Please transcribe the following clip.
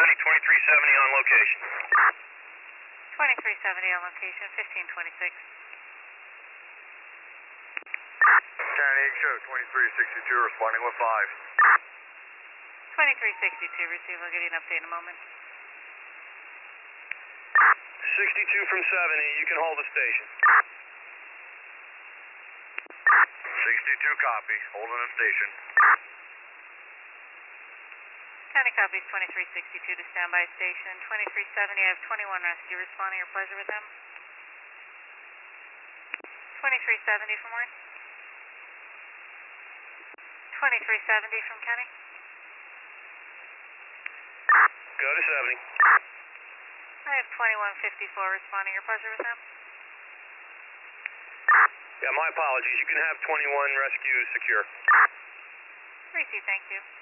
2370 on location. 2370 on location, 1526. Kennedy Show, 2362, responding with 5. 2362, receive. I'll give you an update in a moment. 62 from 70, you can hold the station. 62 copy, holding the station. County copies 2362 to standby station. 2370, I have 21 rescue responding. Your pleasure with them. 2370 from where? 2370 from Kenny. Go to 70. I have 2154 responding. Your pleasure with them. Yeah, my apologies. You can have 21 rescue secure. Receive, thank you.